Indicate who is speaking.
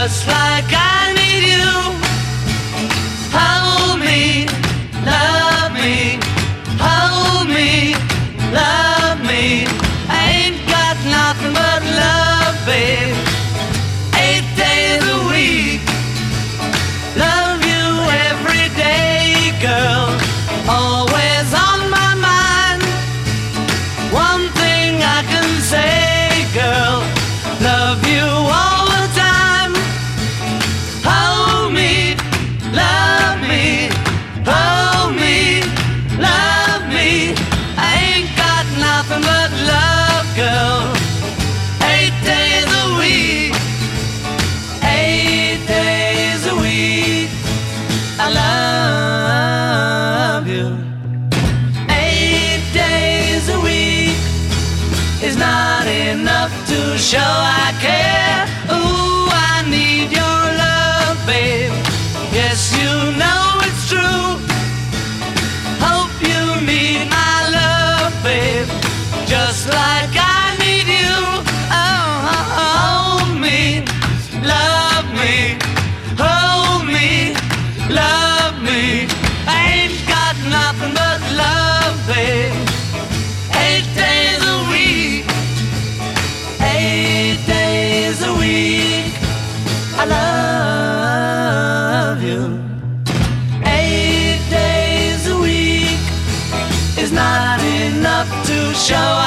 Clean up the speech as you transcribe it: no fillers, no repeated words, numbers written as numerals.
Speaker 1: just like I need you. Hold me, love me, hold me, love me. I ain't got nothing but love, babe. 8 days a week, love you every day, girl. Always on my mind. One thing I can say, girl, love you all the time. Hold me, love me, hold me, love me. I ain't got nothing but love, girl. 8 days a week, 8 days a week, I love you. 8 days a week is not enough to show I care. Ooh, I need your love, babe. Yes, you know it's true. Hope you need my love, babe, just like I need you. Oh, hold me, love me, hold me, love me. I ain't got nothing but love, babe. 8 days a week, 8 days a week, I love you. 8 days a week is not enough to show